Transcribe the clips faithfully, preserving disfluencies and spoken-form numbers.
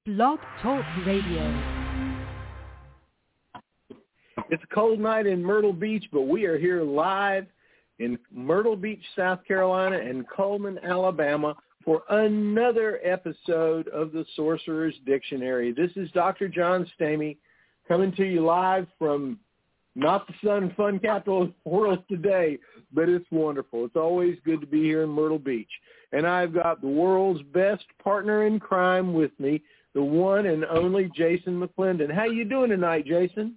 Blog Talk Radio. It's a cold night in Myrtle Beach, but we are here live in Myrtle Beach, South Carolina, and Cullman, Alabama, for another episode of the Sorcerer's Dictionary. This is Doctor John Stamey coming to you live from not the sun and fun capital of the world today, but it's wonderful. It's always good to be here in Myrtle Beach. And I've got the world's best partner in crime with me, the one and only Jason McClendon. How you doing tonight, Jason?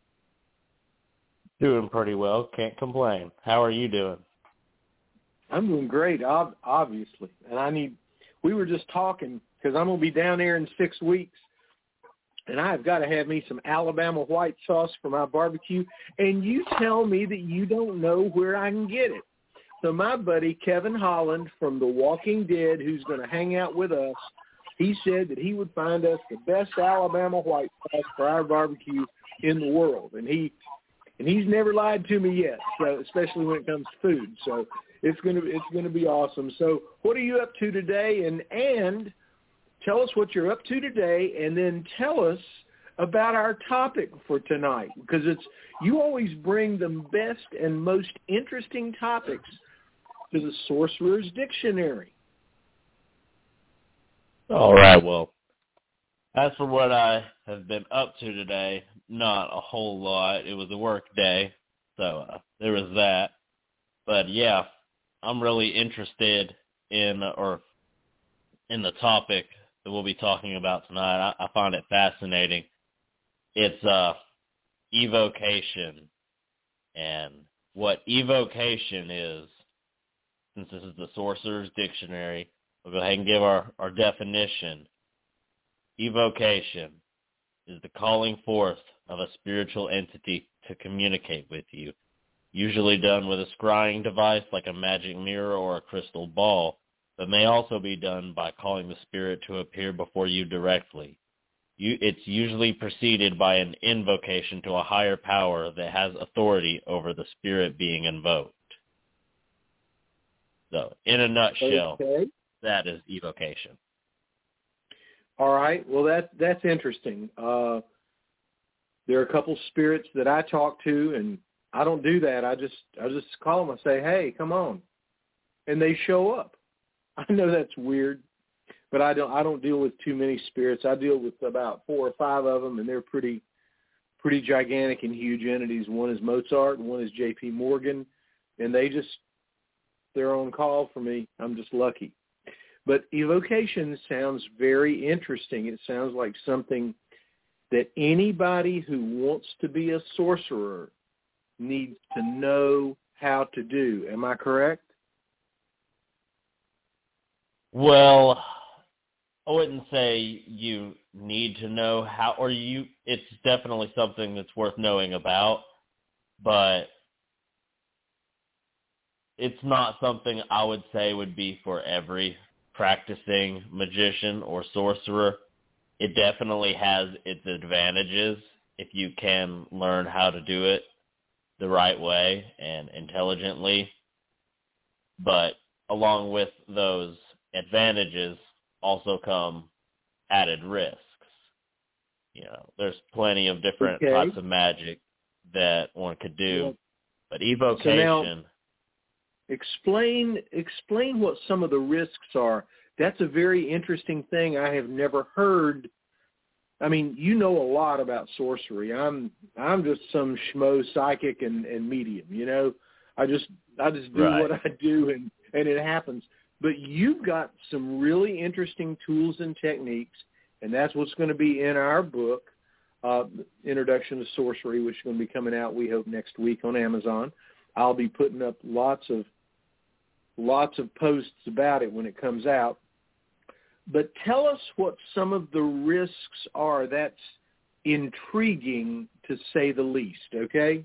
Doing pretty well. Can't complain. How are you doing? I'm doing great, ob- obviously. And I need, we were just talking because I'm going to be down there in six weeks. And I've got to have me some Alabama white sauce for my barbecue. And you tell me that you don't know where I can get it. So my buddy Kevin Holland from The Walking Dead, who's going to hang out with us, he said that he would find us the best Alabama white sauce for our barbecue in the world. And he and he's never lied to me yet, so especially when it comes to food. So it's going to it's going to be awesome. So what are you up to today? And and tell us what you're up to today, and then tell us about our topic for tonight, because it's you always bring the best and most interesting topics to the Sorcerer's Dictionary. All right, well, as for what I have been up to today, not a whole lot. It was a work day, so uh, there was that. But, yeah, I'm really interested in or in the topic that we'll be talking about tonight. I, I find it fascinating. It's uh, evocation, and what evocation is, since this is the Sorcerer's Dictionary, we'll go ahead and give our, our definition. Evocation is the calling forth of a spiritual entity to communicate with you, usually done with a scrying device like a magic mirror or a crystal ball, but may also be done by calling the spirit to appear before you directly. You, it's usually preceded by an invocation to a higher power that has authority over the spirit being invoked. So, in a nutshell, okay. That is evocation. All right. Well, that that's interesting. Uh, there are a couple spirits that I talk to, and I don't do that. I just I just call them. I say, "Hey, come on," and they show up. I know that's weird, but I don't I don't deal with too many spirits. I deal with about four or five of them, and they're pretty pretty gigantic and huge entities. One is Mozart, and one is J P Morgan, and they just they're on call for me. I'm just lucky. But evocation sounds very interesting. It sounds like something that anybody who wants to be a sorcerer needs to know how to do. Am I correct? Well, I wouldn't say you need to know how, or you. It's definitely something that's worth knowing about, but it's not something I would say would be for every practicing magician or sorcerer. It definitely has its advantages if you can learn how to do it the right way and intelligently. But along with those advantages also come added risks. You know, there's plenty of different okay. types of magic that one could do, yeah. But evocation. So now, Explain explain what some of the risks are. That's a very interesting thing. I have never heard. I mean, you know a lot about sorcery. I'm I'm just some schmo psychic and, and medium. You know, I just I just do right. what I do and, and it happens. But you've got some really interesting tools and techniques, and that's what's going to be in our book, uh, Introduction to Sorcery, which is going to be coming out, we hope, next week on Amazon. I'll be putting up lots of lots of posts about it when it comes out. But tell us what some of the risks are. That's intriguing, to say the least, okay?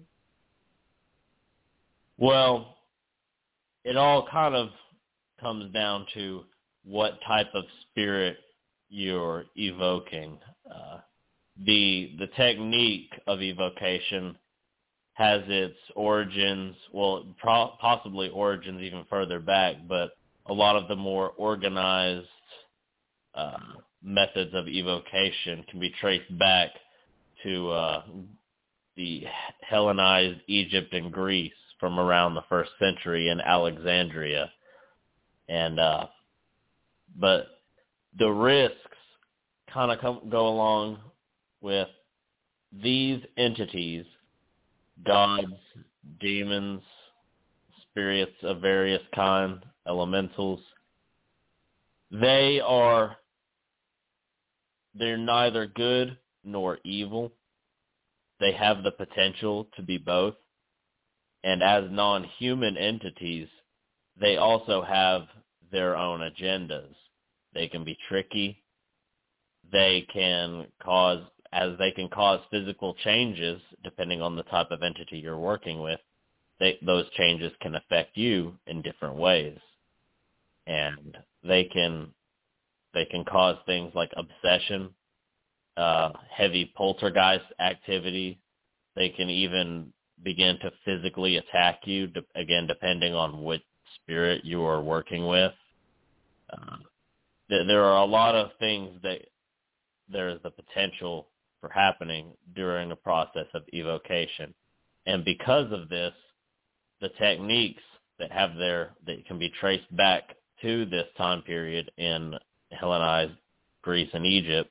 Well, it all kind of comes down to what type of spirit you're evoking. Uh, the the technique of evocation has its origins, well, pro- possibly origins even further back, but a lot of the more organized uh, methods of evocation can be traced back to uh, the Hellenized Egypt and Greece from around the first century in Alexandria. And uh, but the risks kind of come go along with these entities, gods, demons, spirits of various kinds, elementals. They are, they're neither good nor evil. They have the potential to be both. And as non-human entities, they also have their own agendas. They can be tricky. They can cause, as they can cause physical changes, depending on the type of entity you're working with, they, those changes can affect you in different ways. And they can, they can cause things like obsession, uh, heavy poltergeist activity. They can even begin to physically attack you, de- again, depending on which spirit you are working with. Uh, th- there are a lot of things that there is the potential for happening during a process of evocation. And because of this, the techniques that have their, that can be traced back to this time period in Hellenized Greece and Egypt,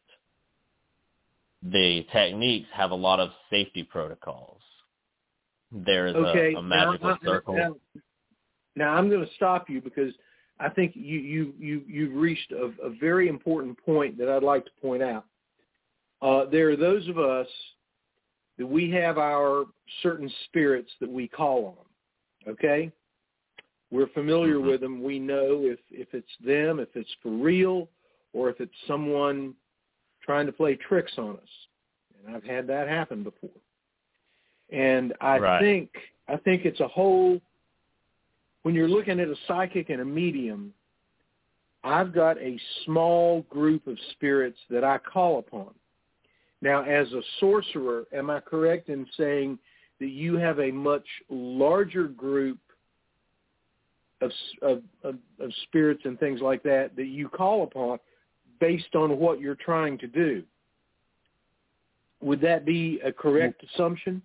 the techniques have a lot of safety protocols. There is okay, a, a magical now, circle. Now, now I'm going to stop you because I think you, you, you, you've reached a, a very important point that I'd like to point out. Uh, there are those of us that we have our certain spirits that we call on, okay? We're familiar Mm-hmm. with them. We know if, if it's them, if it's for real, or if it's someone trying to play tricks on us. And I've had that happen before. And I Right. think I think it's a whole, when you're looking at a psychic and a medium, I've got a small group of spirits that I call upon. Now, as a sorcerer, am I correct in saying that you have a much larger group of, of, of, of spirits and things like that that you call upon based on what you're trying to do? Would that be a correct assumption?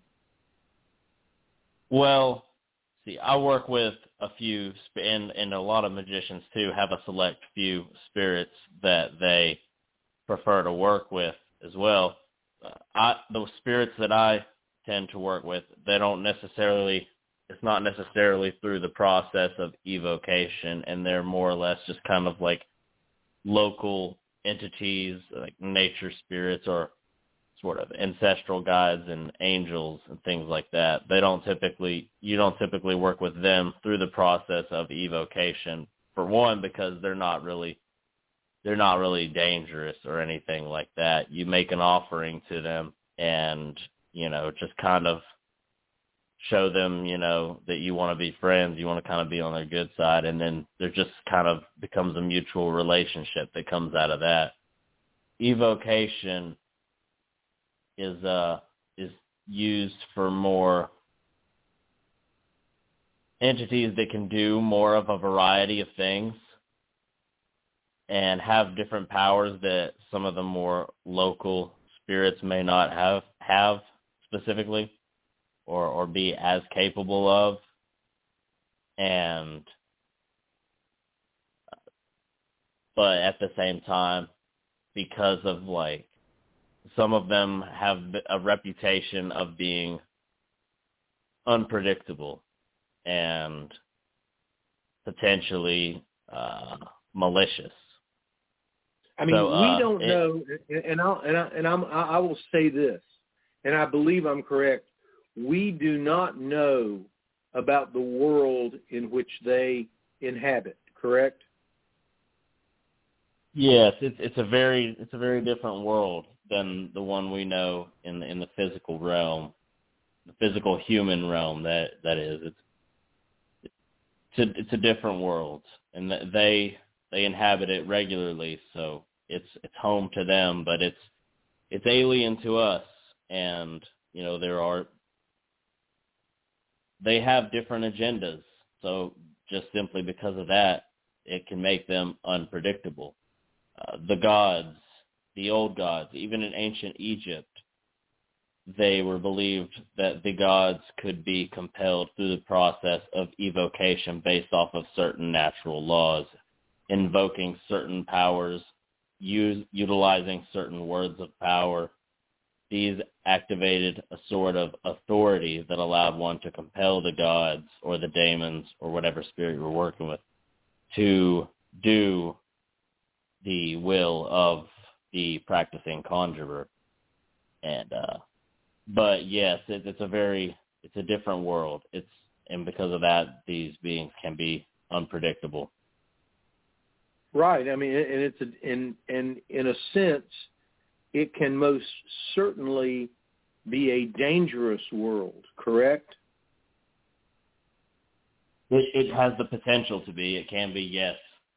Well, see, I work with a few, and, and a lot of magicians, too, have a select few spirits that they prefer to work with as well. Uh, I, the spirits that I tend to work with, they don't necessarily, it's not necessarily through the process of evocation, and they're more or less just kind of like local entities, like nature spirits or sort of ancestral guides and angels and things like that. They don't typically, you don't typically work with them through the process of evocation. For one, because they're not really, they're not really dangerous or anything like that. You make an offering to them and, you know, just kind of show them, you know, that you want to be friends, you want to kind of be on their good side, and then there just kind of becomes a mutual relationship that comes out of that. Evocation is uh is used for more entities that can do more of a variety of things and have different powers that some of the more local spirits may not have have specifically or or be as capable of. And but at the same time, because of like some of them have a reputation of being unpredictable and potentially uh, malicious. I mean, so, uh, we don't it, know, and I'll, and I and I'm, I will say this, and I believe I'm correct. We do not know about the world in which they inhabit. Correct? Yes, it's it's a very it's a very different world than the one we know in the, in the physical realm, the physical human realm. That that is, it's it's a, it's a different world, and they they inhabit it regularly. So it's it's home to them, but it's it's alien to us, and you know there are they have different agendas. So just simply because of that, it can make them unpredictable. Uh, the gods the old gods. Even in ancient Egypt, they were believed that the gods could be compelled through the process of evocation based off of certain natural laws, invoking certain powers, use, utilizing certain words of power. These activated a sort of authority that allowed one to compel the gods or the daemons or whatever spirit you were working with to do the will of the practicing conjurer. And, uh, but yes, it, it's a very, it's a different world. It's, and because of that, these beings can be unpredictable. Right. I mean, and it's a, in, in, in a sense, it can most certainly be a dangerous world, correct? It, it has the potential to be. It can be, yes.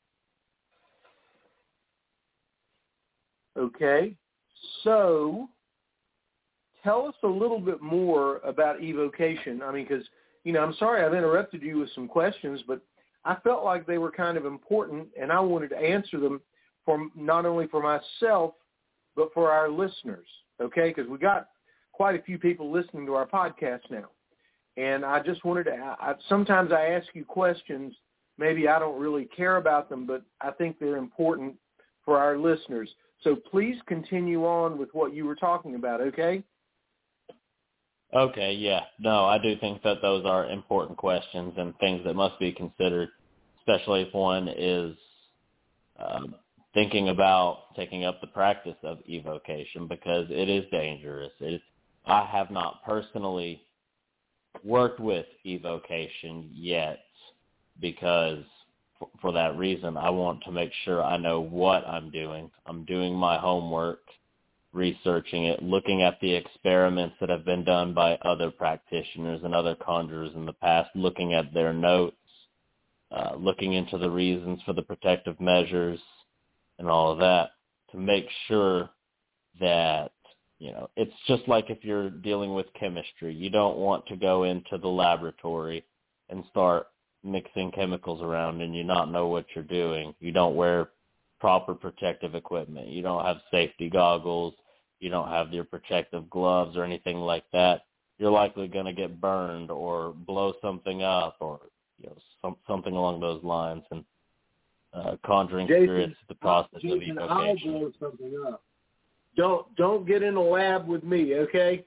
Okay. So tell us a little bit more about evocation. I mean, because, you know, I'm sorry I've interrupted you with some questions, but I felt like they were kind of important, and I wanted to answer them for not only for myself, but for our listeners, okay? Because we got quite a few people listening to our podcast now. And I just wanted to, I, sometimes I ask you questions, maybe I don't really care about them, but I think they're important for our listeners. So please continue on with what you were talking about, okay? Okay, yeah. No, I do think that those are important questions and things that must be considered, especially if one is um, thinking about taking up the practice of evocation, because it is dangerous. It is, I have not personally worked with evocation yet because for, for that reason, I want to make sure I know what I'm doing. I'm doing my homework, researching it, looking at the experiments that have been done by other practitioners and other conjurers in the past, looking at their notes, uh, looking into the reasons for the protective measures and all of that to make sure that, you know, it's just like if you're dealing with chemistry. You don't want to go into the laboratory and start mixing chemicals around and you not know what you're doing. You don't wear proper protective equipment. You don't have safety goggles. You don't have your protective gloves or anything like that. You're likely going to get burned or blow something up or, you know, some, something along those lines. And uh, conjuring Jason, spirits, the process Jason, of I'll evocation. blow something up. Don't don't get in the lab with me, okay?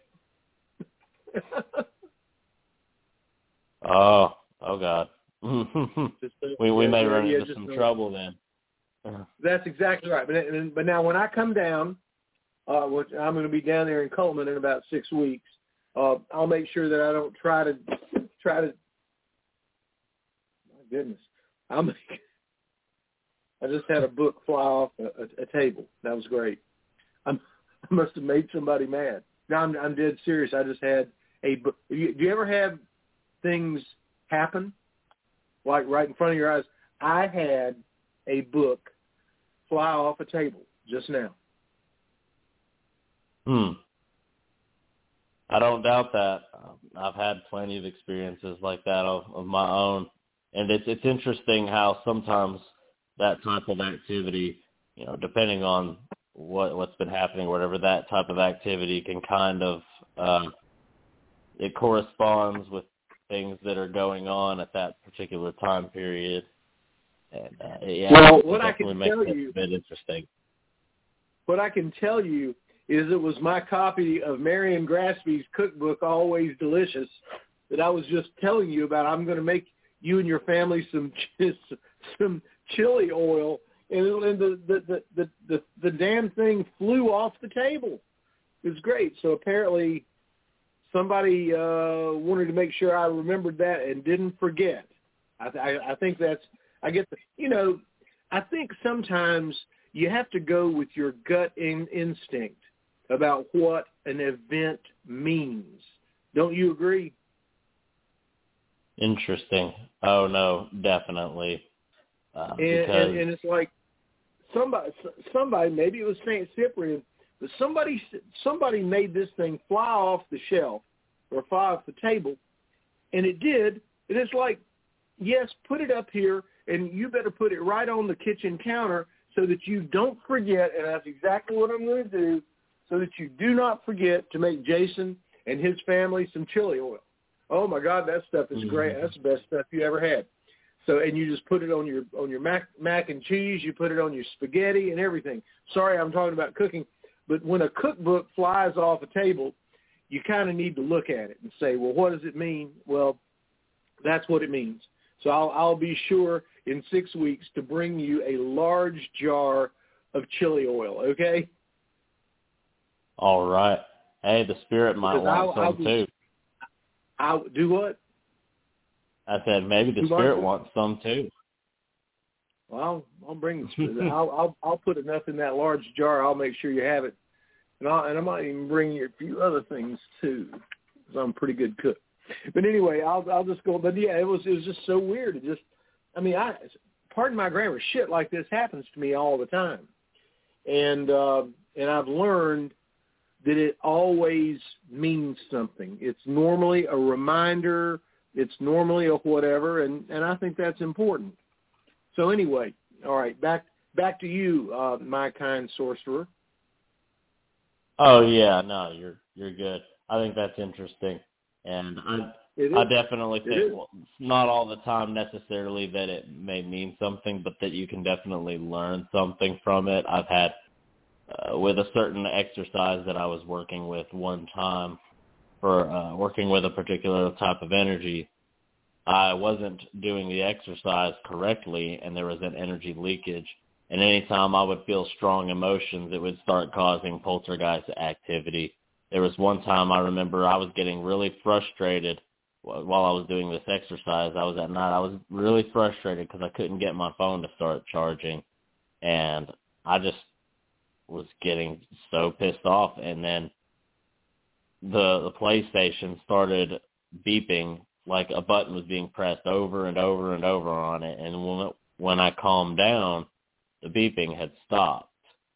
oh, oh God. we we may yeah, run yeah, into some know. trouble then. That's exactly right. But but now when I come down, uh, which I'm going to be down there in Coleman in about six weeks, uh, I'll make sure that I don't try to try to. My goodness, I'm. I just had a book fly off a, a, a table. That was great. I'm, I must have made somebody mad. No, I'm, I'm dead serious. I just had a book. Do you, do you ever have things happen, like right in front of your eyes? I had a book fly off a table just now. Hmm. I don't doubt that. Um, I've had plenty of experiences like that of, of my own. And it's it's interesting how sometimes that type of activity, you know, depending on what, what's been happening, whatever, that type of activity can kind of, um, it corresponds with things that are going on at that particular time period. And, uh, yeah, well, it what I definitely can makes tell it you, a bit interesting. What I can tell you is it was my copy of Marion Graspy's cookbook, Always Delicious, that I was just telling you about. I'm going to make you and your family some some chili oil, and the the, the the the the damn thing flew off the table. It was great. So apparently somebody uh, wanted to make sure I remembered that and didn't forget. I, I, I think that's, I get the, you know, I think sometimes you have to go with your gut in, instinct about what an event means. Don't you agree? Interesting. Oh, no, definitely. Uh, and, because... and, and it's like somebody, somebody, maybe it was Saint Cyprian, but somebody, somebody made this thing fly off the shelf or fly off the table, and it did. And it's like, yes, put it up here, and you better put it right on the kitchen counter so that you don't forget, and that's exactly what I'm going to do, so that you do not forget to make Jason and his family some chili oil. Oh, my God, that stuff is mm-hmm. great. That's the best stuff you ever had. So, and you just put it on your on your mac, mac and cheese. You put it on your spaghetti and everything. Sorry, I'm talking about cooking. But when a cookbook flies off a table, you kind of need to look at it and say, well, what does it mean? Well, that's what it means. So I'll, I'll be sure in six weeks to bring you a large jar of chili oil, okay? All right. Hey, the spirit might Because want I'll, some, I'll be, too. I'll do what? I said maybe the do spirit what? wants some, too. Well, I'll, I'll bring the I'll, I'll I'll put enough in that large jar. I'll make sure you have it, and I and I might even bring you a few other things too, because I'm a pretty good cook. But anyway, I'll I'll just go. But yeah, it was it was just so weird. It just, I mean, I pardon my grammar, shit like this happens to me all the time, and uh, and I've learned that it always means something. It's normally a reminder. It's normally a whatever, and and I think that's important. So anyway, all right, back back to you, uh, my kind sorcerer. Oh yeah, no, you're you're good. I think that's interesting, and I I definitely think well, not all the time necessarily that it may mean something, but that you can definitely learn something from it. I've had uh, with a certain exercise that I was working with one time for uh, working with a particular type of energy. I wasn't doing the exercise correctly, and there was an energy leakage. And anytime I would feel strong emotions, it would start causing poltergeist activity. There was one time I remember I was getting really frustrated while I was doing this exercise. I was at night. I was really frustrated because I couldn't get my phone to start charging. And I just was getting so pissed off. And then the the PlayStation started beeping like a button was being pressed over and over and over on it. And when, when I calmed down, the beeping had stopped.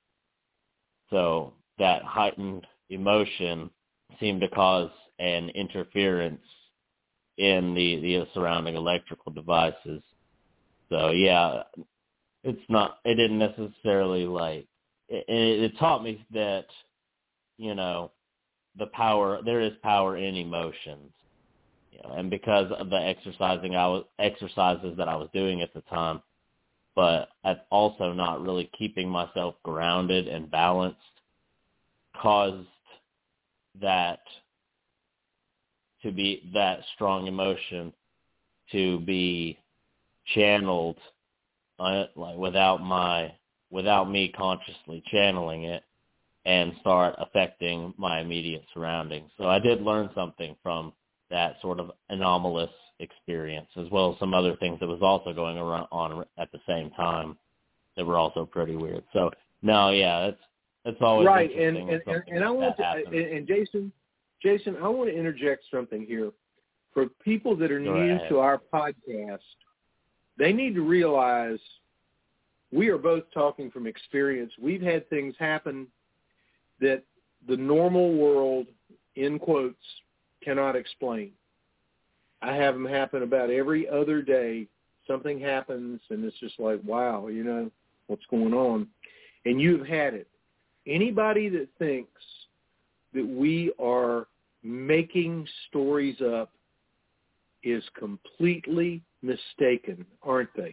So that heightened emotion seemed to cause an interference in the, the surrounding electrical devices. So yeah, it's not, it didn't necessarily like, it, it taught me that, you know, the power, there is power in emotions. You know, and because of the exercising I was exercises that I was doing at the time, but at also not really keeping myself grounded and balanced, caused that to be that strong emotion to be channeled uh, like without my without me consciously channeling it and start affecting my immediate surroundings. So I did learn something from that sort of anomalous experience, as well as some other things that was also going around on at the same time that were also pretty weird. So no, yeah, that's that's always right. And interesting. and, and, and I want to and, and Jason, Jason, I want to interject something here for people that are Go new ahead. to our podcast. They need to realize we are both talking from experience. We've had things happen that the normal world, in quotes, cannot explain. I have them happen about every other day. Something happens, and it's just like, wow, you know, what's going on? And you've had it. Anybody that thinks that we are making stories up is completely mistaken, aren't they?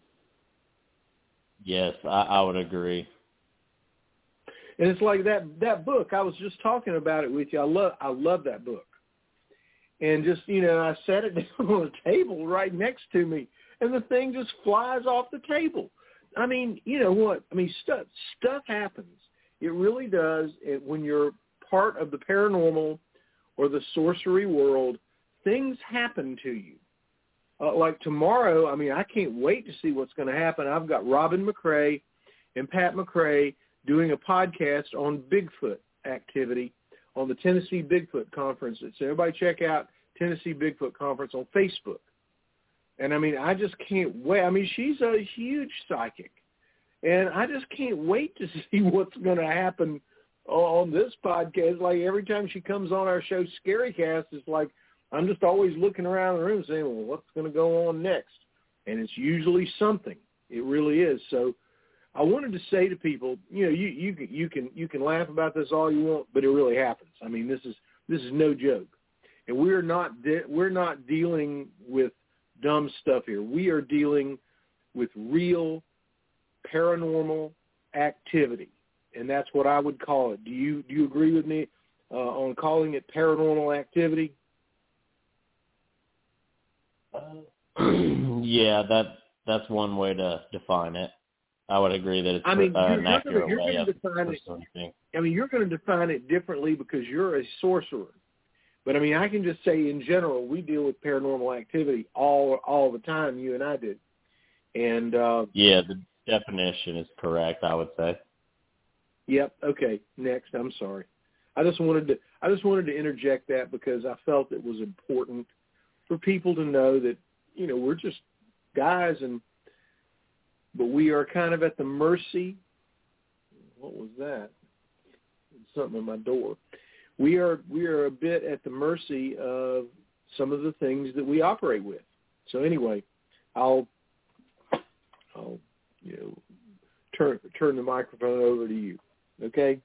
Yes, I, I would agree. And it's like that that book. I was just talking about it with you. I love I love that book. And just, you know, I set it down on a table right next to me, and the thing just flies off the table. I mean, you know what? I mean, stuff stuff happens. It really does. It, when you're part of the paranormal or the sorcery world, things happen to you. Uh, like tomorrow, I mean, I can't wait to see what's going to happen. I've got Robin McCrae and Pat McCrae doing a podcast on Bigfoot activity on the Tennessee Bigfoot Conference. So everybody check out Tennessee Bigfoot Conference on Facebook. And, I mean, I just can't wait. I mean, she's a huge psychic. And I just can't wait to see what's going to happen on this podcast. Like every time she comes on our show, Scarycast, it's like I'm just always looking around the room saying, well, what's going to go on next? And it's usually something. It really is. So I wanted to say to people, you know, you you can you can you can laugh about this all you want, but it really happens. I mean, this is this is no joke, and we're not de- we're not dealing with dumb stuff here. We are dealing with real paranormal activity, and that's what I would call it. Do you do you agree with me uh, on calling it paranormal activity? Uh, yeah, that that's one way to define it. I would agree that it's I mean, uh, you're, an you're accurate gonna, you're way gonna of define it. something. I mean, you're going to define it differently because you're a sorcerer. But I mean, I can just say in general, we deal with paranormal activity all all the time. You and I did. And uh, yeah, the definition is correct, I would say. Yep. Okay. Next. I'm sorry. I just wanted to I just wanted to interject that because I felt it was important for people to know that, you know, we're just guys, and but we are kind of at the mercy. What was that? Something at my door. We are we are a bit at the mercy of some of the things that we operate with. So anyway, I'll I'll you know turn turn the microphone over to you. Okay.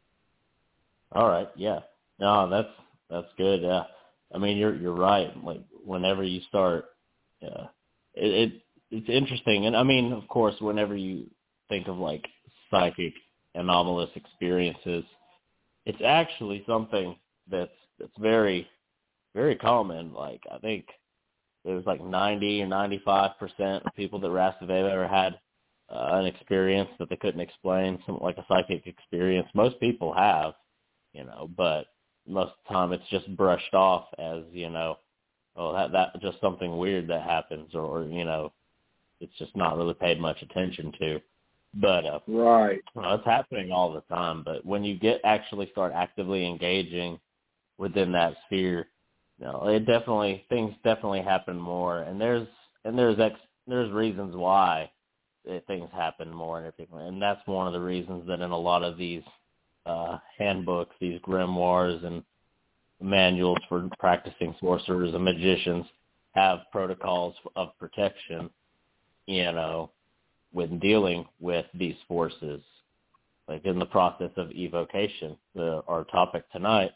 All right. Yeah. No, that's that's good. Yeah. I mean, you're you're right. Like whenever you start, yeah, it, it it's interesting. And I mean, of course, whenever you think of like psychic anomalous experiences, it's actually something that's that's very very common. Like I think it was like ninety or ninety-five percent of people that were asked if they've ever had uh, an experience that they couldn't explain, something like a psychic experience. Most people have, you know, but most of the time it's just brushed off as, you know, oh, that that just something weird that happens, or, or you know, it's just not really paid much attention to. But uh, right, well, it's happening all the time. But when you get actually start actively engaging within that sphere, you know, it definitely things definitely happen more. And there's and there's ex, there's reasons why it, things happen more and everything. And that's one of the reasons that in a lot of these uh, handbooks, these grimoires and manuals for practicing sorcerers and magicians have protocols of protection, you know, when dealing with these forces, like in the process of evocation, the, our topic tonight,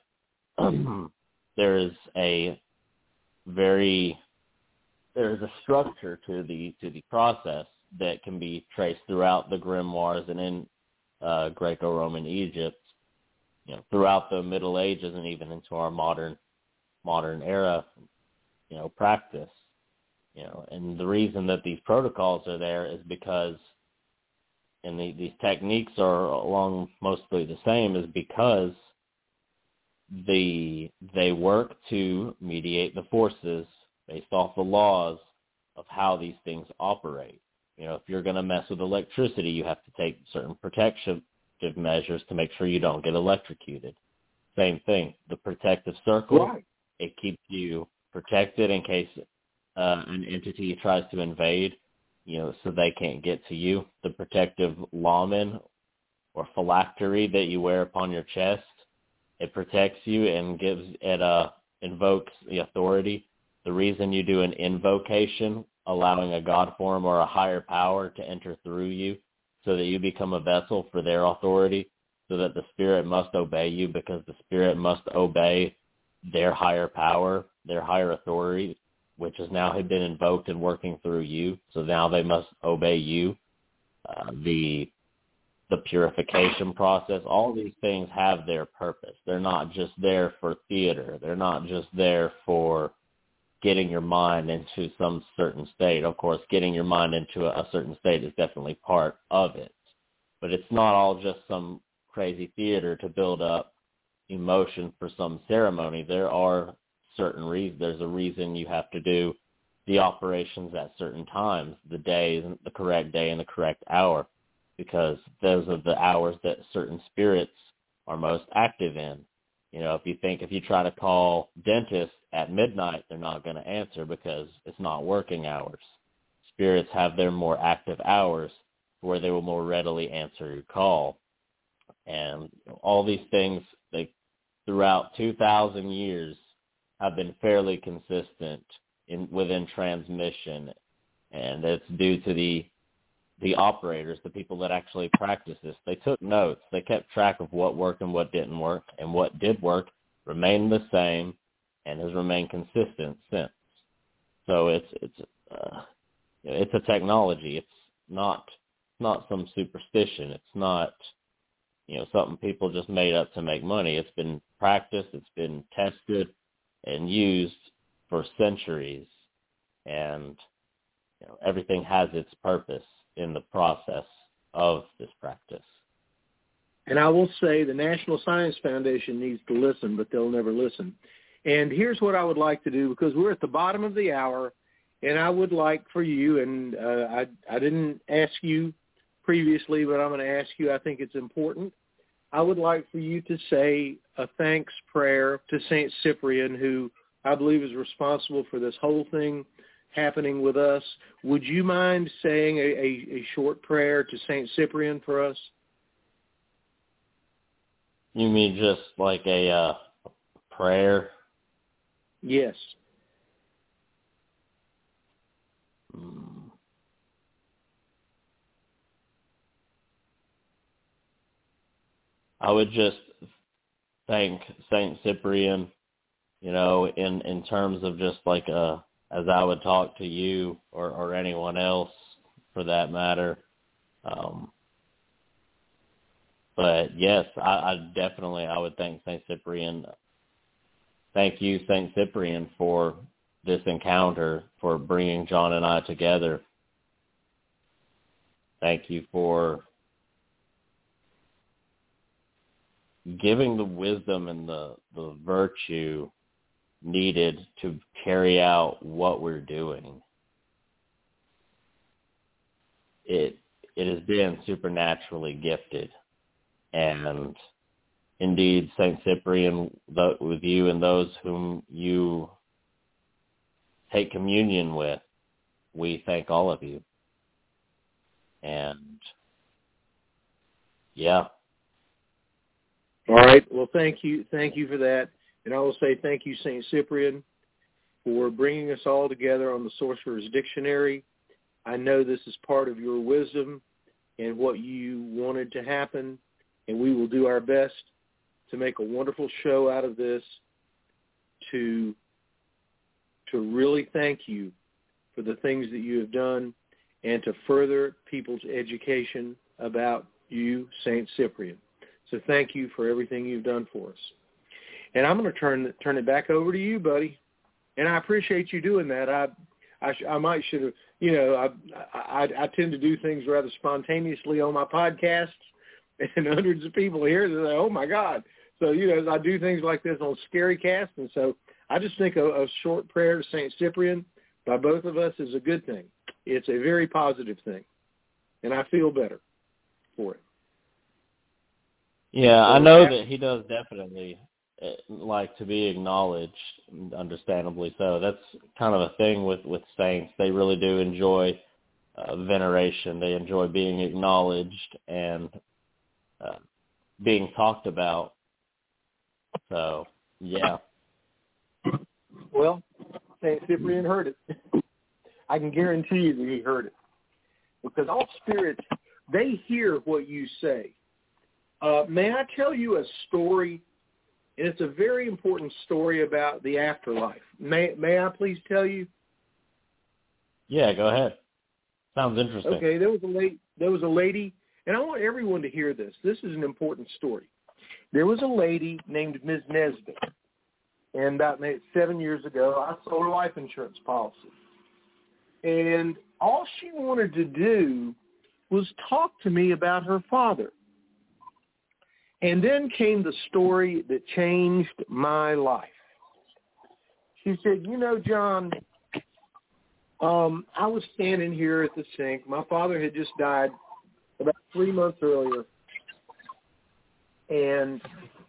there is a very, there is a structure to the to the process that can be traced throughout the grimoires and in uh, Greco-Roman Egypt, you know, throughout the Middle Ages and even into our modern modern era, you know, practice. You know, and the reason that these protocols are there is because, and the, these techniques are along mostly the same, is because the they work to mediate the forces based off the laws of how these things operate. You know, if you're going to mess with electricity, you have to take certain protective measures to make sure you don't get electrocuted. Same thing, the protective circle, right. It keeps you protected in case Uh, an entity tries to invade, you know, so they can't get to you. The protective lawman or phylactery that you wear upon your chest, it protects you and gives it uh, invokes the authority. The reason you do an invocation, allowing a god form or a higher power to enter through you, so that you become a vessel for their authority, so that the spirit must obey you, because the spirit must obey their higher power, their higher authority, which has now been invoked and working through you. So now they must obey you. Uh, the the purification process, all these things have their purpose. They're not just there for theater. They're not just there for getting your mind into some certain state. Of course, getting your mind into a, a certain state is definitely part of it. But it's not all just some crazy theater to build up emotion for some ceremony. There are certain reasons. There's a reason you have to do the operations at certain times, the day, the correct day and the correct hour, because those are the hours that certain spirits are most active in. You know, if you think, if you try to call dentists at midnight, they're not going to answer because it's not working hours. Spirits have their more active hours where they will more readily answer your call. And all these things, they, throughout two thousand years, have been fairly consistent in within transmission, and it's due to the the operators, the people that actually practice this, they took notes. They kept track of what worked and what didn't work, and what did work remained the same and has remained consistent since. So it's it's uh, it's a technology. It's not not some superstition. It's not, you know, something people just made up to make money. It's been practiced. It's been tested and used for centuries, and you know, everything has its purpose in the process of this practice. And I will say the National Science Foundation needs to listen, but they'll never listen. And here's what I would like to do, because we're at the bottom of the hour, and I would like for you, and uh, I, I didn't ask you previously, but I'm going to ask you, I think it's important. I would like for you to say a thanks prayer to Saint Cyprian, who I believe is responsible for this whole thing happening with us. Would you mind saying a, a, a short prayer to Saint Cyprian for us? You mean just like a uh, prayer? Yes. Hmm. I would just thank Saint Cyprian, you know, in, in terms of just like a, as I would talk to you or, or anyone else for that matter. Um, but yes, I, I definitely, I would thank Saint Cyprian. Thank you, Saint Cyprian, for this encounter, for bringing John and I together. Thank you for giving the wisdom and the, the virtue needed to carry out what we're doing. It it has been supernaturally gifted, and indeed, Saint Cyprian, the, with you and those whom you take communion with, we thank all of you. And yeah. All right. Well, thank you. Thank you for that. And I will say thank you, Saint Cyprian, for bringing us all together on the Sorcerer's Dictionary. I know this is part of your wisdom and what you wanted to happen, and we will do our best to make a wonderful show out of this, to, to really thank you for the things that you have done and to further people's education about you, Saint Cyprian. So thank you for everything you've done for us. And I'm going to turn turn it back over to you, buddy. And I appreciate you doing that. I I, I might should have, you know, I, I I tend to do things rather spontaneously on my podcasts, and hundreds of people hear it and say, oh, my God. So, you know, I do things like this on Scarycast, and so I just think a, a short prayer to Saint Cyprian by both of us is a good thing. It's a very positive thing, and I feel better for it. Yeah, I know that he does definitely like to be acknowledged, understandably so. That's kind of a thing with, with saints. They really do enjoy uh, veneration. They enjoy being acknowledged and uh, being talked about. So, yeah. Well, Saint Cyprian heard it. I can guarantee you that he heard it. Because all spirits, they hear what you say. Uh, may I tell you a story? And it's a very important story about the afterlife. May may I please tell you? Yeah, go ahead. Sounds interesting. Okay, there was a lady, there was a lady, and I want everyone to hear this. This is an important story. There was a lady named Miz Nesbitt, and about maybe seven years ago, I sold her life insurance policy. And all she wanted to do was talk to me about her father. And then came the story that changed my life. She said, you know, John, um, I was standing here at the sink. My father had just died about three months earlier. And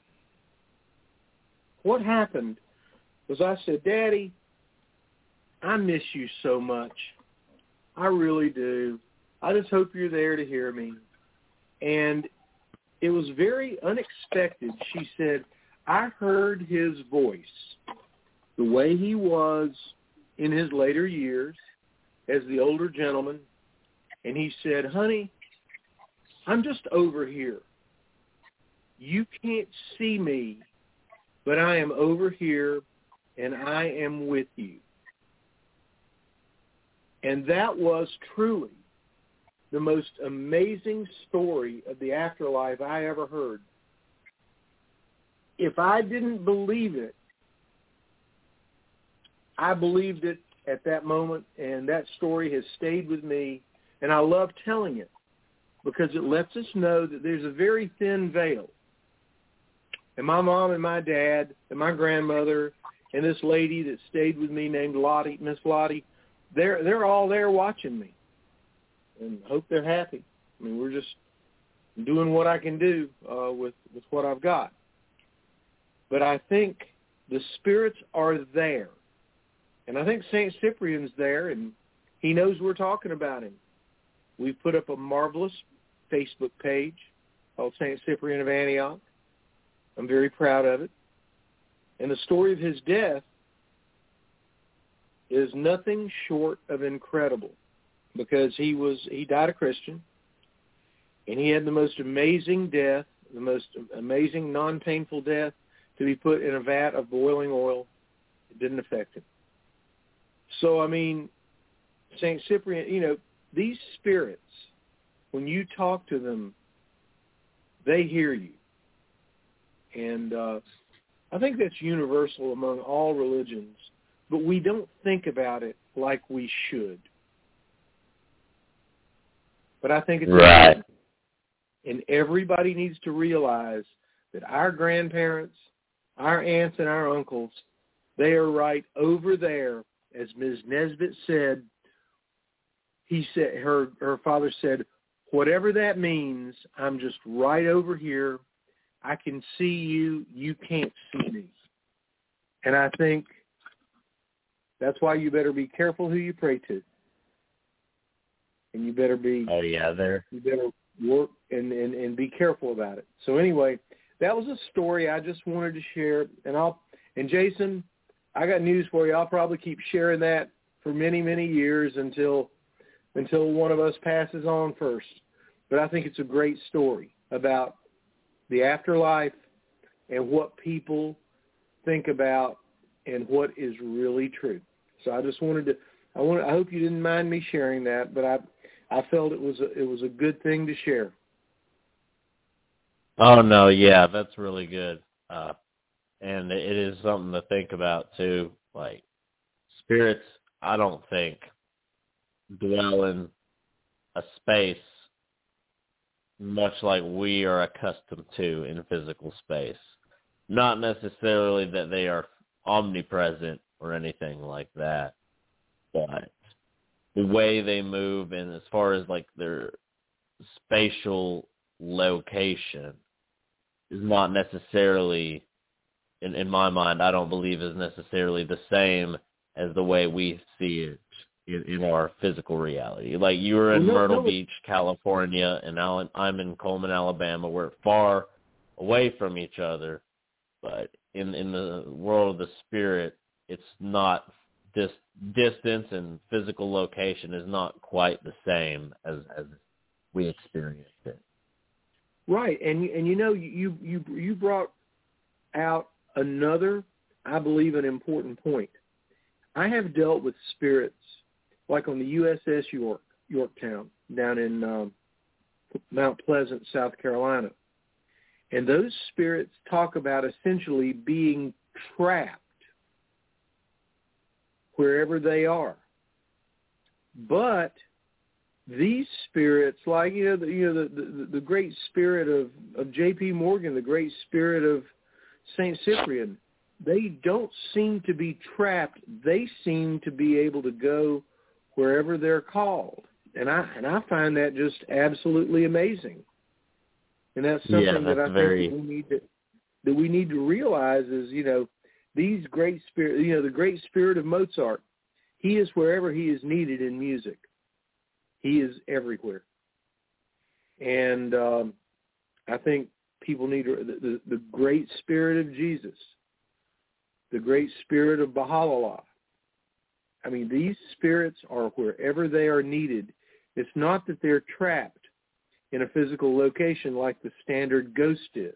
what happened was I said, Daddy, I miss you so much. I really do. I just hope you're there to hear me. And it was very unexpected. She said, I heard his voice, the way he was in his later years as the older gentleman, And he said, honey, I'm just over here. You can't see me, but I am over here, and I am with you. And that was truly the most amazing story of the afterlife I ever heard. If I didn't believe it, I believed it at that moment, and that story has stayed with me, and I love telling it because it lets us know that there's a very thin veil. And my mom and my dad and my grandmother and this lady that stayed with me named Lottie, Miss Lottie, they're they're all there watching me, and hope they're happy. I mean, we're just doing what I can do uh, with with what I've got. But I think the spirits are there, and I think Saint Cyprian's there, and he knows we're talking about him. We've put up a marvelous Facebook page called Saint Cyprian of Antioch. I'm very proud of it. And the story of his death is nothing short of incredible, because he was he died a Christian, and he had the most amazing death, the most amazing non-painful death, to be put in a vat of boiling oil. It didn't affect him. So, I mean, Saint Cyprian, you know, these spirits, when you talk to them, they hear you. And uh, I think that's universal among all religions, but we don't think about it like we should. But I think it's right. important. And everybody needs to realize that our grandparents, our aunts and our uncles, they are right over there. As Miz Nesbitt said, he said her her father said, whatever that means, I'm just right over here. I can see you. You can't see me. And I think that's why you better be careful who you pray to. And you better be. Oh yeah, there. You better work and, and, and be careful about it. So anyway, that was a story I just wanted to share. And I'll and Jason, I got news for you. I'll probably keep sharing that for many, many years until until one of us passes on first. But I think it's a great story about the afterlife and what people think about and what is really true. So I just wanted to. I want. I hope you didn't mind me sharing that, but I I felt it was a, it was a good thing to share. Oh no, yeah, that's really good, uh, and it is something to think about too. Like spirits, I don't think dwell in a space much like we are accustomed to in physical space. Not necessarily that they are omnipresent or anything like that, but the way they move and as far as like their spatial location is not necessarily, in, in my mind, I don't believe is necessarily the same as the way we see it in, in our physical reality. Like you were in well, no, Myrtle no. Beach, California, and now I'm in Coleman, Alabama. We're far away from each other, but in, in the world of the spirit, it's not this distance and physical location is not quite the same as, as we experienced it. Right, and and you know you you you brought out another, I believe, an important point. I have dealt with spirits like on the U S S York Yorktown down in um, Mount Pleasant, South Carolina, and those spirits talk about essentially being trapped wherever they are. But these spirits, like you know, the, you know, the, the, the great spirit of, of J P Morgan, the great spirit of Saint Cyprian, they don't seem to be trapped. They seem to be able to go wherever they're called, and I and I find that just absolutely amazing. And that's something yeah, that's that I very... think that we need to that we need to realize is, you know, these great spirit, you know, the great spirit of Mozart, he is wherever he is needed in music. He is everywhere. And um, I think people need to, the, the, the great spirit of Jesus, the great spirit of Baha'u'llah. I mean, these spirits are wherever they are needed. It's not that they're trapped in a physical location like the standard ghost is.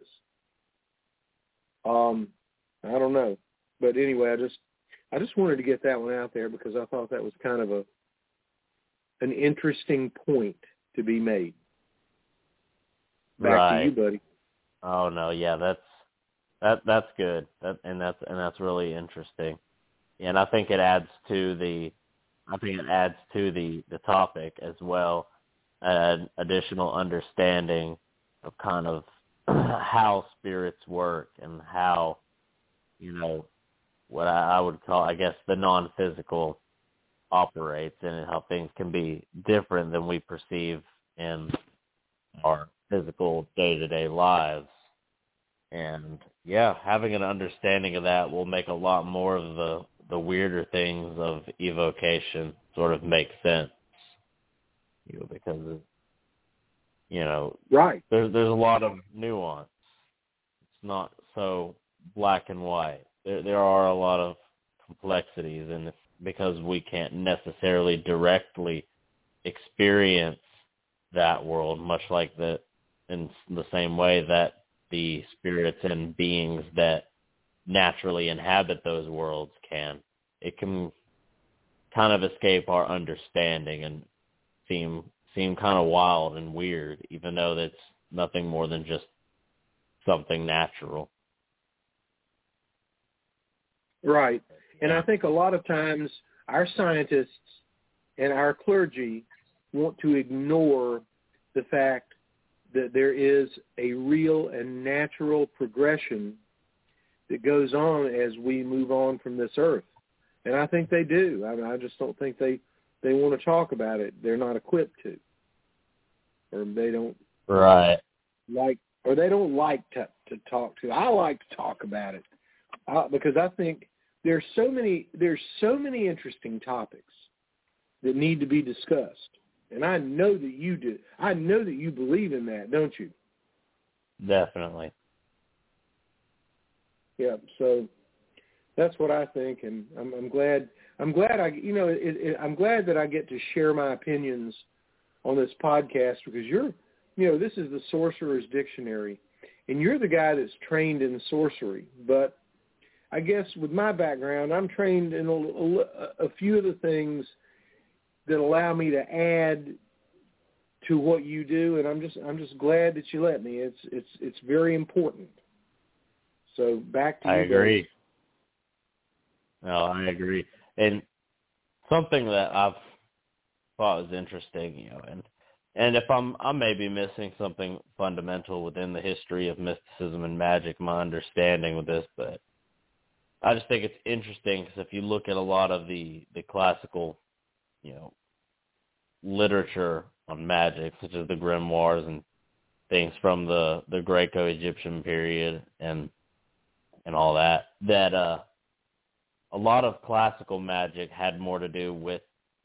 Um, I don't know. But anyway, I just I just wanted to get that one out there because I thought that was kind of a an interesting point to be made. Back right. to you, buddy. Oh no, yeah, that's that that's good. That and that's and that's really interesting. And I think it adds to the I think it adds to the, the topic as well, an additional understanding of kind of how spirits work and how, you know, what I, I would call, I guess, the non-physical operates and how things can be different than we perceive in our physical day-to-day lives. And, yeah, having an understanding of that will make a lot more of the, the weirder things of evocation sort of make sense. You know, because, of, you know, right. there's, there's a lot of nuance. It's not so black and white. There, there are a lot of complexities, and it's because we can't necessarily directly experience that world, much like the in the same way that the spirits and beings that naturally inhabit those worlds can. It can kind of escape our understanding and seem seem kind of wild and weird, even though that's nothing more than just something natural. Right. And I think a lot of times our scientists and our clergy want to ignore the fact that there is a real and natural progression that goes on as we move on from this earth. And I think they do. I mean, I just don't think they, they want to talk about it. They're not equipped to. Or they don't right. like, or they don't like to, to talk to. I like to talk about it uh, because I think there's so many, there's so many interesting topics that need to be discussed. And I know that you do. I know that you believe in that, don't you? Definitely. Yeah. So that's what I think, and I'm, I'm glad. I'm glad I, you know, it, it, I'm glad that I get to share my opinions on this podcast because you're, you know, this is the Sorcerer's Dictionary, and you're the guy that's trained in sorcery. But I guess with my background, I'm trained in a, a, a few of the things that allow me to add to what you do, and I'm just I'm just glad that you let me. It's it's it's very important. So back to you. I agree. Guys. No, I agree. And something that I've thought was interesting, you know, and and if I'm I may be missing something fundamental within the history of mysticism and magic, my understanding with this, but I just think it's interesting because if you look at a lot of the the classical, you know, literature on magic, such as the grimoires and things from the, the Greco-Egyptian period and and all that, that uh, a lot of classical magic had more to do with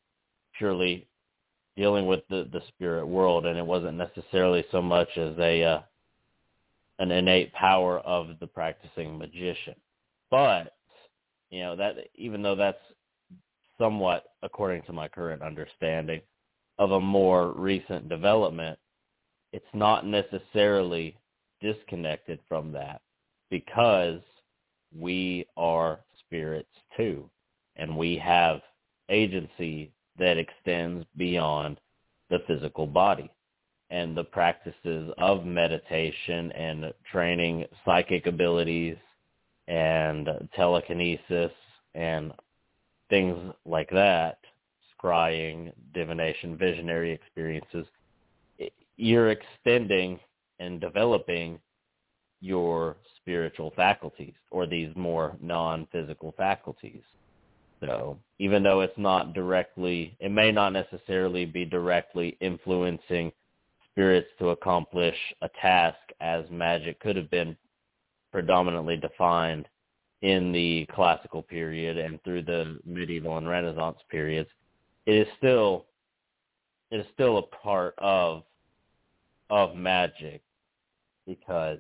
purely dealing with the, the spirit world, and it wasn't necessarily so much as a uh, an innate power of the practicing magician. But, you know, that even though that's somewhat, according to my current understanding, of a more recent development, it's not necessarily disconnected from that because we are spirits too, and we have agency that extends beyond the physical body. And the practices of meditation and training psychic abilities and telekinesis and things like that, scrying, divination, visionary experiences, you're extending and developing your spiritual faculties or these more non-physical faculties. So even though it's not directly, it may not necessarily be directly influencing spirits to accomplish a task as magic could have been predominantly defined in the classical period and through the medieval and Renaissance periods, it is still it is still a part of of magic because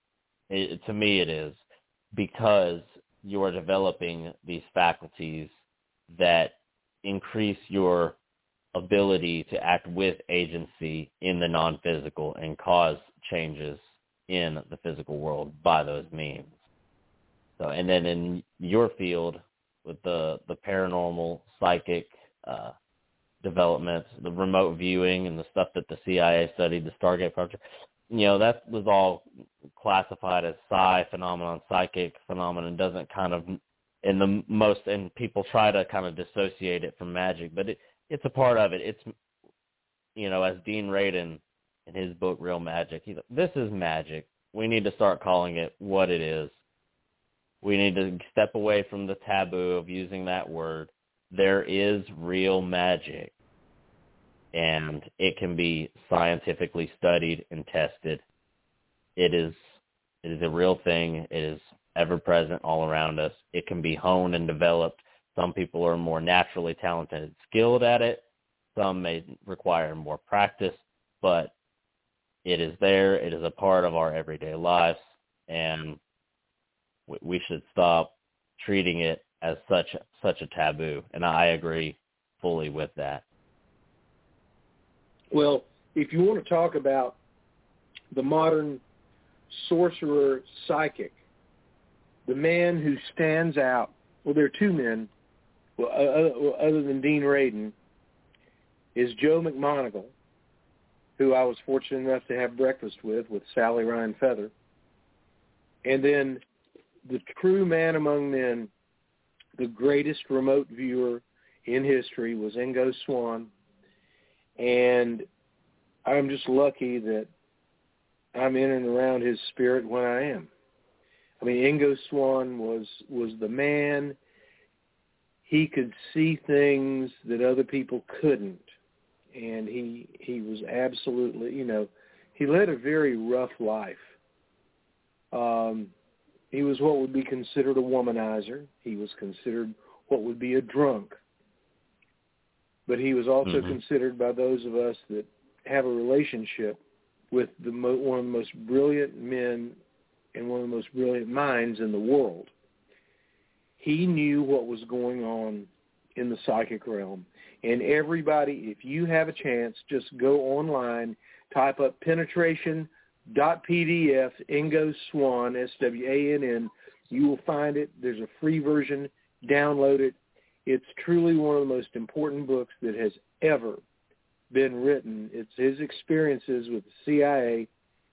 it, to me it is because you are developing these faculties that increase your ability to act with agency in the non-physical and cause changes in the physical world by those means. So, and then in your field with the, the paranormal, psychic uh, developments, the remote viewing and the stuff that the C I A studied, the Stargate project, you know, that was all classified as psi phenomenon, psychic phenomenon, doesn't kind of, in the most, and people try to kind of dissociate it from magic, but it, it's a part of it. It's, you know, as Dean Radin in his book, Real Magic, he's like, this is magic. We need to start calling it what it is. We need to step away from the taboo of using that word. There is real magic, and it can be scientifically studied and tested. It is, it is a real thing. It is ever present all around us. It can be honed and developed. Some people are more naturally talented and skilled at it. Some may require more practice, but it is there. It is a part of our everyday lives, and we should stop treating it as such such a taboo. And I agree fully with that. Well, if you want to talk about the modern sorcerer psychic, the man who stands out, well, there are two men, well, uh, other than Dean Radin, is Joe McMoneagle, who I was fortunate enough to have breakfast with, with Sally Ryan Feather. And then the true man among men, the greatest remote viewer in history, was Ingo Swann. And I'm just lucky that I'm in and around his spirit when I am. I mean, Ingo Swann was, was the man. He could see things that other people couldn't. And he he was absolutely, you know, he led a very rough life. Um, he was what would be considered a womanizer. He was considered what would be a drunk. But he was also mm-hmm. considered by those of us that have a relationship with the mo- one of the most brilliant men and one of the most brilliant minds in the world. He knew what was going on in the psychic realm. And everybody, if you have a chance, just go online, type up penetration dot p d f, Ingo Swann, S W A N N. You will find it. There's a free version. Download it. It's truly one of the most important books that has ever been written. It's his experiences with the C I A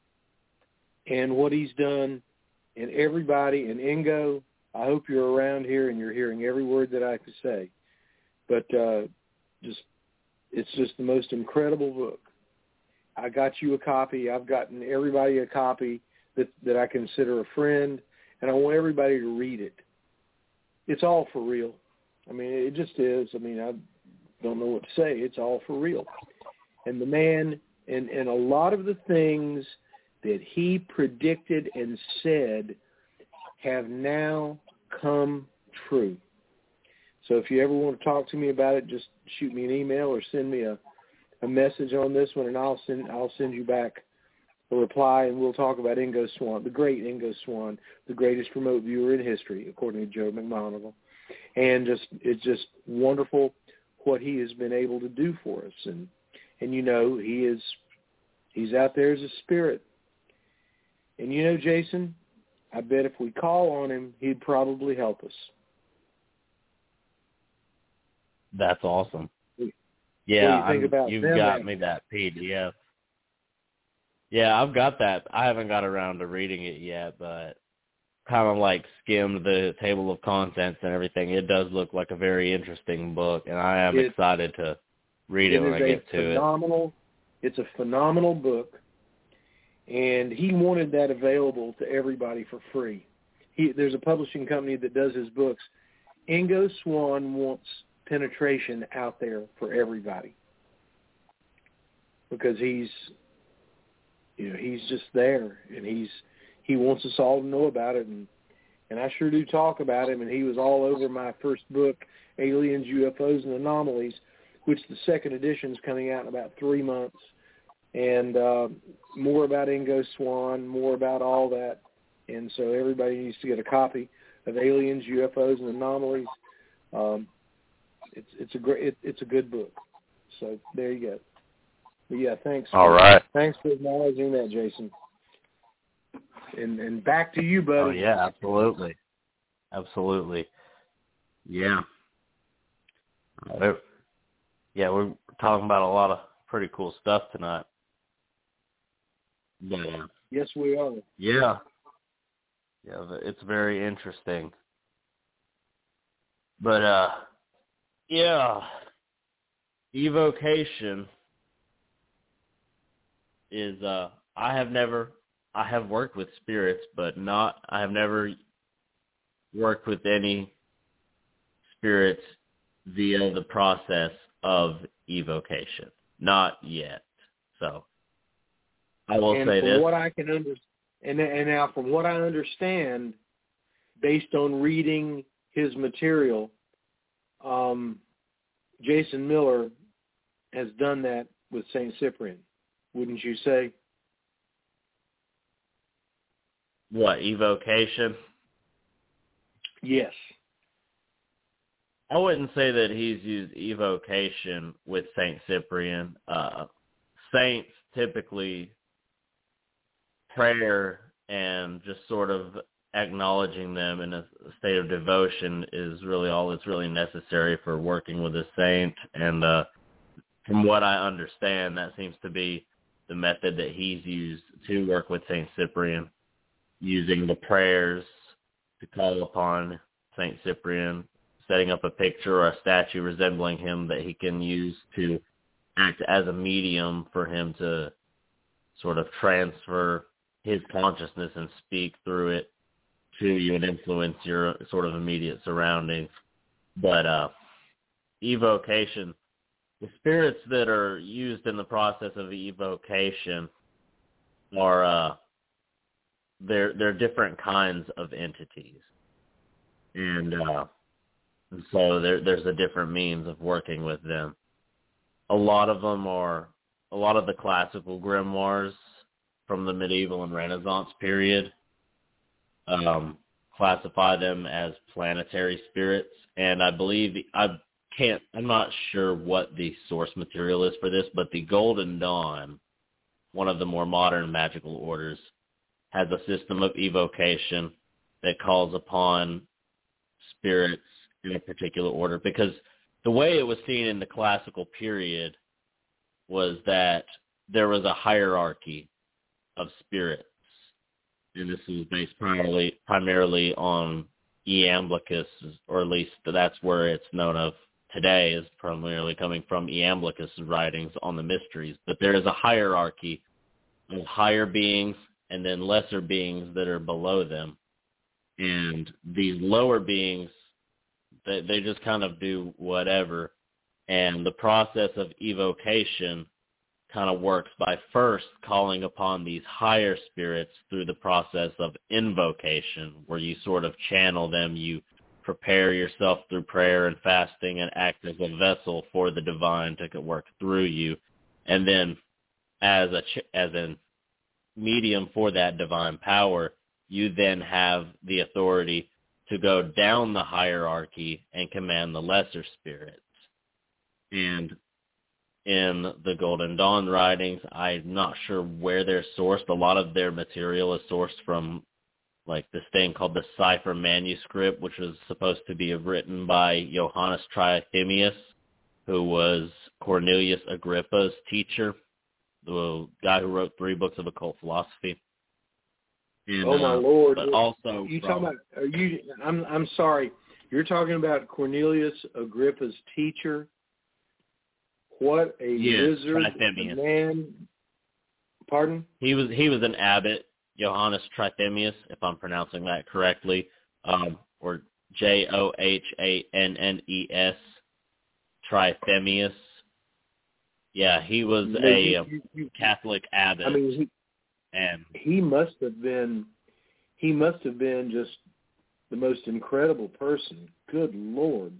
and what he's done. And everybody, and Ingo, I hope you're around here and you're hearing every word that I could say. But uh, just it's just the most incredible book. I got you a copy. I've gotten everybody a copy that, that I consider a friend, and I want everybody to read it. It's all for real. I mean, it just is. I mean, I don't know what to say. It's all for real. And the man, and, and a lot of the things that he predicted and said have now come true. So if you ever want to talk to me about it, just shoot me an email or send me a, a message on this one, and I'll send I'll send you back a reply, and we'll talk about Ingo Swann, the great Ingo Swann, the greatest remote viewer in history, according to Joe McMoneagle. And just it's just wonderful what he has been able to do for us. And and you know, he is he's out there as a spirit. And you know, Jason, I bet if we call on him, he'd probably help us. That's awesome. Yeah, what do you think about you've them, got man? me that P D F. Yeah, I've got that. I haven't got around to reading it yet, but kind of like skimmed the table of contents and everything. It does look like a very interesting book, and I am it, excited to read it, it when I get to phenomenal, it. It's a phenomenal book, and he wanted that available to everybody for free. He, there's a publishing company that does his books. Ingo Swann wants penetration out there for everybody because he's, you know, he's just there, and he's he wants us all to know about it, and and I sure do talk about him. And he was all over my first book, Aliens, U F Os, and Anomalies, which the second edition is coming out in about three months, and uh, more about Ingo Swann, more about all that, and so everybody needs to get a copy of Aliens, U F Os, and Anomalies. Um, It's it's a great it, it's a good book. So there you go. But yeah, thanks. All right. Thanks for acknowledging that, Jason. And and back to you, buddy. Oh yeah, absolutely, absolutely. Yeah. Uh, yeah, we're talking about a lot of pretty cool stuff tonight. Yeah. Yes, we are. Yeah. Yeah, it's very interesting. But, uh, yeah, evocation is, uh, I have never, I have worked with spirits, but not, I have never worked with any spirits via the process of evocation. Not yet. So, I will and say from this. What I can under, and, and now from what I understand, based on reading his material, um, Jason Miller has done that with Saint Cyprian, wouldn't you say? What, evocation? Yes. I wouldn't say that he's used evocation with Saint Cyprian. Uh, saints typically prayer and just sort of acknowledging them in a state of devotion is really all that's really necessary for working with a saint. And uh, from what I understand, that seems to be the method that he's used to work with Saint Cyprian, using the prayers to call upon Saint Cyprian, setting up a picture or a statue resembling him that he can use to act as a medium for him to sort of transfer his consciousness and speak through it to you and influence your sort of immediate surroundings. But uh, evocation, the spirits that are used in the process of evocation are uh, they're they're different kinds of entities, and, uh, and so there there's a different means of working with them. A lot of them are a lot of the classical grimoires from the medieval and Renaissance period um, classify them as planetary spirits, and I believe I can't. I'm not sure what the source material is for this, but the Golden Dawn, one of the more modern magical orders, has a system of evocation that calls upon spirits in a particular order, because the way it was seen in the classical period was that there was a hierarchy of spirits, and this is based primarily primarily on Iamblichus, or at least that's where it's known of today, is primarily coming from Iamblichus' writings on the mysteries. But there is a hierarchy of higher beings and then lesser beings that are below them, and these lower beings, they, they just kind of do whatever, and the process of evocation kind of works by first calling upon these higher spirits through the process of invocation, where you sort of channel them, you prepare yourself through prayer and fasting and act as a vessel for the divine to work through you, and then as a as a medium for that divine power, you then have the authority to go down the hierarchy and command the lesser spirits. And in the Golden Dawn writings, I'm not sure where they're sourced. A lot of their material is sourced from like this thing called the Cipher Manuscript, which was supposed to be written by Johannes Trithemius, who was Cornelius Agrippa's teacher, the guy who wrote three books of occult philosophy. And, oh my uh, Lord! But also, you from, talking about? Are you? I'm I'm sorry. You're talking about Cornelius Agrippa's teacher. What a yes, wizard, Trithemius. man! Pardon? He was he was an abbot, Johannes Trithemius, if I'm pronouncing that correctly, um, or J O H A N N E S, Trithemius. Yeah, he was You, a you, you, Catholic abbot. I mean, he, and he must have been, he must have been just the most incredible person. Good Lord!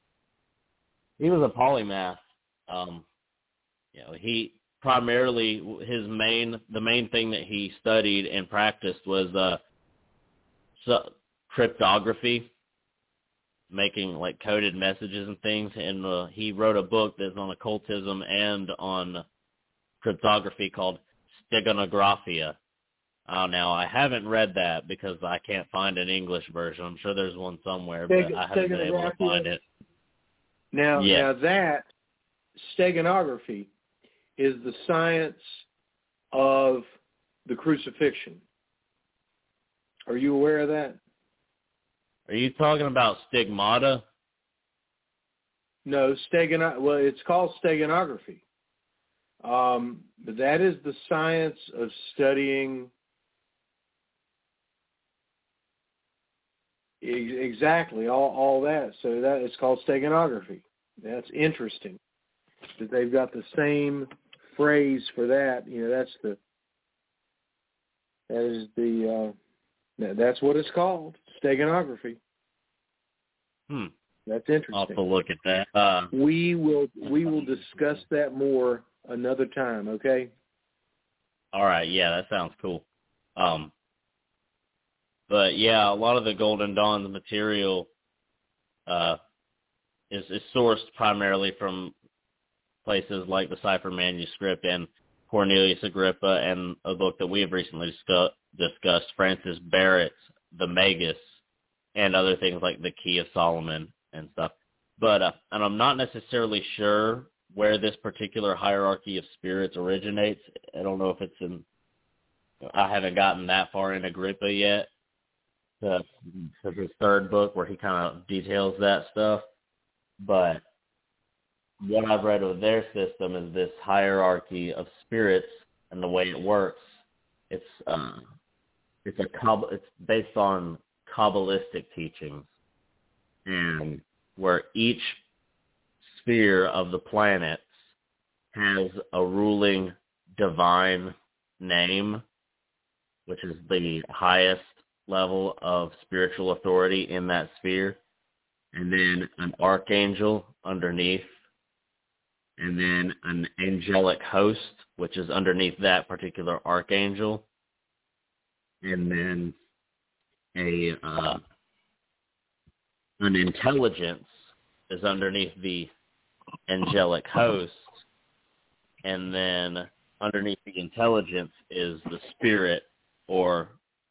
He was a polymath. Um, you know, he primarily his main the main thing that he studied and practiced was uh, so, cryptography, making like coded messages and things, and uh, he wrote a book that's on occultism and on cryptography called Steganographia. Uh, now, I haven't read that because I can't find an English version. I'm sure there's one somewhere, but I haven't been able to find it. Now, yes. now that steganography is the science of the crucifixion. Are you aware of that? Are you talking about stigmata? No, stegano- well, it's called steganography. Um, but that is the science of studying exactly all, all that. So that it's called steganography. That's interesting that they've got the same phrase for that. You know, that's the that is the uh, that's what it's called, steganography. Hmm. That's interesting. I'll have to look at that. Uh, we will we will discuss that more another time. Okay. All right. Yeah, that sounds cool. Um. But yeah, a lot of the Golden Dawn's material uh, is, is sourced primarily from places like the Cipher Manuscript and Cornelius Agrippa, and a book that we have recently discuss, discussed, Francis Barrett's The Magus, and other things like the Key of Solomon and stuff. But uh, and I'm not necessarily sure where this particular hierarchy of spirits originates. I don't know if it's in. I haven't gotten that far in Agrippa yet. To, to his third book where he kind of details that stuff. But what I've read of their system is this hierarchy of spirits and the way it works. It's um, it's a it's based on Kabbalistic teachings, and where each sphere of the planets has a ruling divine name, which is the highest level of spiritual authority in that sphere, and then an archangel underneath, and then an angelic host, which is underneath that particular archangel, and then a uh, an intelligence is underneath the angelic host, and then underneath the intelligence is the spirit, or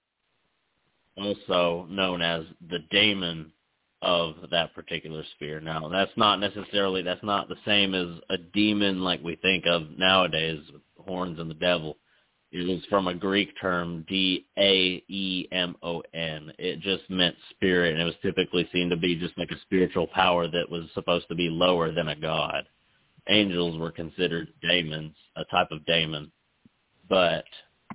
also known as the daemon of that particular sphere. Now, that's not necessarily, that's not the same as a demon like we think of nowadays, with horns and the devil. It was from a Greek term, D A E M O N. It just meant spirit, and it was typically seen to be just like a spiritual power that was supposed to be lower than a god. Angels were considered daemons, a type of daemon. But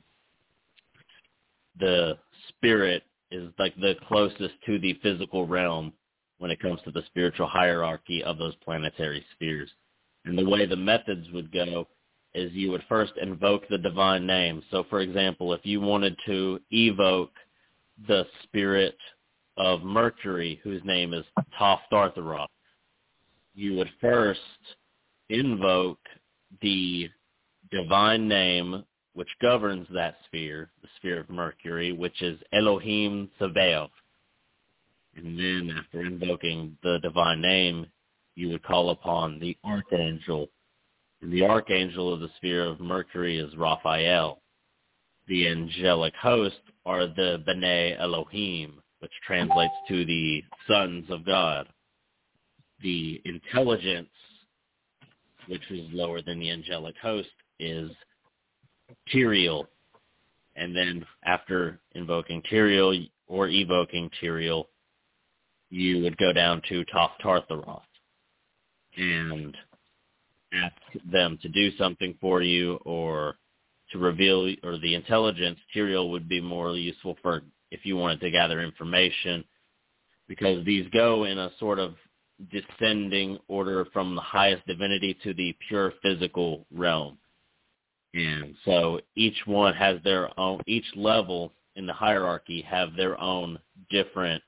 the spirit is like the closest to the physical realm when it comes to the spiritual hierarchy of those planetary spheres. And the way the methods would go is you would first invoke the divine name. So, for example, if you wanted to evoke the spirit of Mercury, whose name is Toph-Tartharoth, you would first invoke the divine name which governs that sphere, the sphere of Mercury, which is Elohim Sabaoth. And then after invoking the divine name, you would call upon the archangel. And the archangel of the sphere of Mercury is Raphael. The angelic host are the B'nai Elohim, which translates to the sons of God. The intelligence, which is lower than the angelic host, is Tyrael, and then after invoking Tyrael or evoking Tyrael, you would go down to Toph-Tartharoth and ask them to do something for you or to reveal, or the intelligence. Tyrael would be more useful for if you wanted to gather information, because these go in a sort of descending order from the highest divinity to the pure physical realm. And so each one has their own, each level in the hierarchy have their own different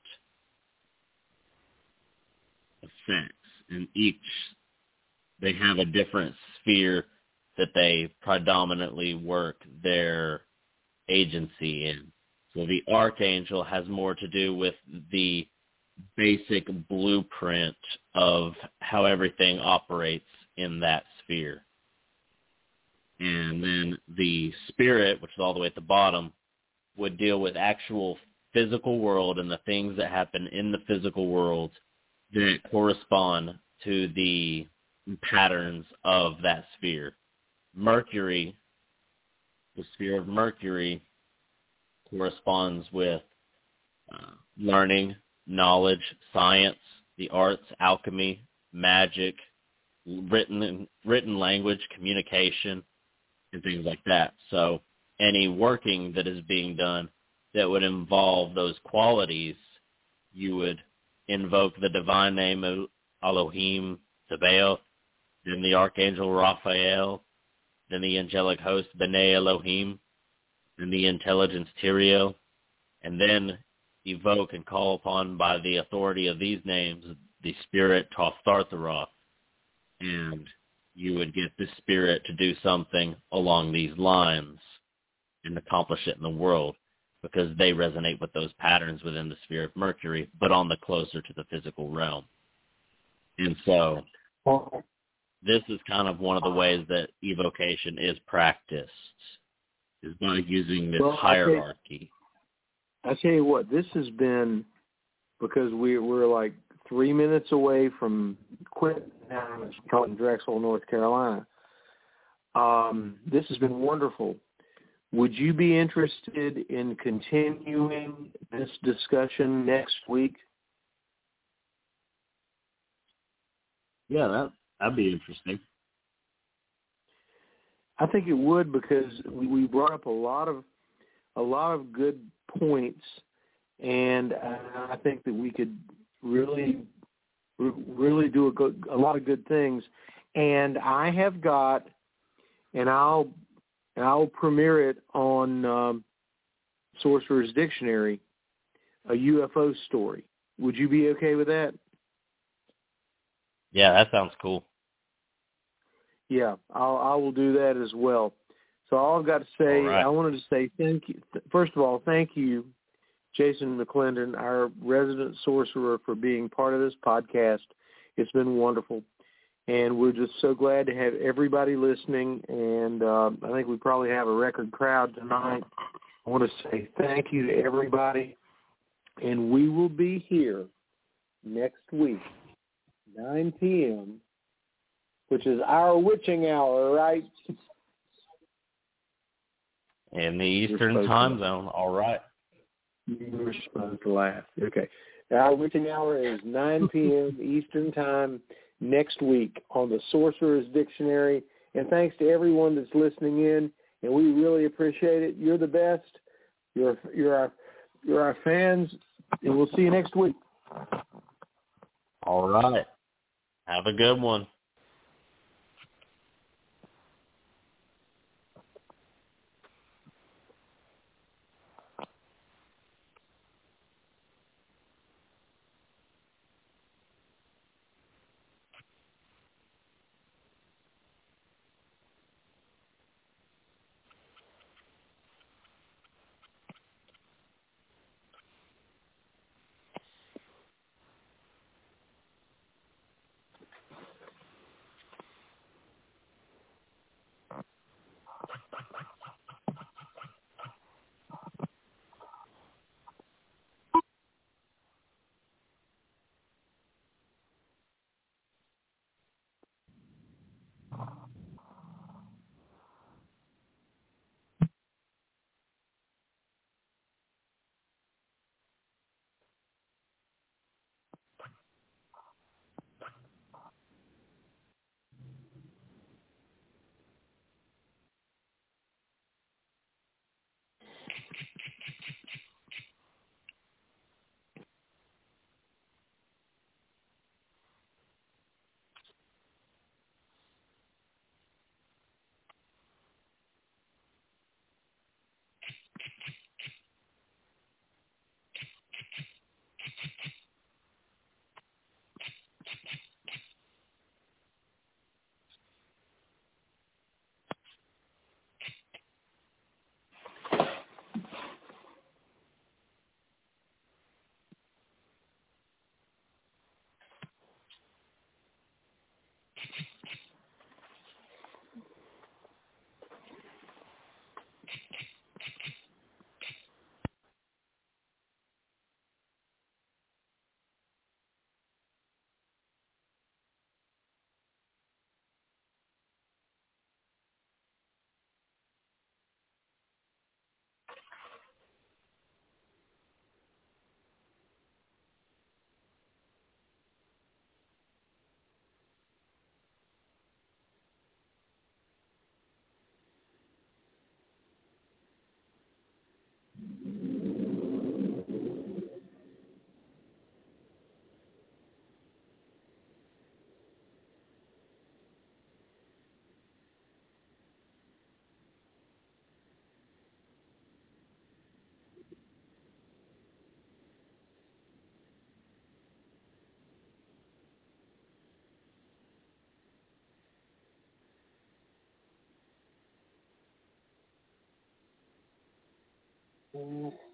effects. And each, they have a different sphere that they predominantly work their agency in. So the archangel has more to do with the basic blueprint of how everything operates in that sphere. And then the spirit, which is all the way at the bottom, would deal with actual physical world and the things that happen in the physical world that correspond to the patterns of that sphere. Mercury, the sphere of Mercury, corresponds with uh, learning, knowledge, science, the arts, alchemy, magic, written written language, communication, and things like that. So any working that is being done that would involve those qualities, you would invoke the divine name of Elohim, Sabaoth, then the archangel Raphael, then the angelic host B'nai Elohim, then the intelligence Tyrael, and then evoke and call upon by the authority of these names the spirit Tophthartharoth, and you would get the spirit to do something along these lines and accomplish it in the world, because they resonate with those patterns within the sphere of Mercury, but on the closer to the physical realm. And so this is kind of one of the ways that evocation is practiced, is by using this well, hierarchy. I tell you what, this has been, because we, we're like three minutes away from Quinton, Drexel, North Carolina. Um, this has been wonderful. Would you be interested in continuing this discussion next week? Yeah, that, that'd be interesting. I think it would, because we, we brought up a lot of a lot of good points, and I think that we could really really do a, good, a lot of good things. And I have got, and I'll I'll premiere it on um, Sorcerer's Dictionary, a U F O story. Would you be okay with that? Yeah, that sounds cool. Yeah, I'll, I will do that as well. So all I've got to say, All right. I wanted to say thank you. First of all, thank you, Jason McClendon, our resident sorcerer, for being part of this podcast. It's been wonderful. And we're just so glad to have everybody listening. And uh, I think we probably have a record crowd tonight. I want to say thank you to everybody. And we will be here next week, nine p.m., which is our witching hour, right? In the Eastern time zone, all right. You were supposed to laugh. Okay. Our witching hour is nine p.m. Eastern time next week on the Sorcerer's Dictionary. And thanks to everyone that's listening in, and we really appreciate it. You're the best. You're you're our you're our fans, and we'll see you next week. All right. Have a good one. Mm.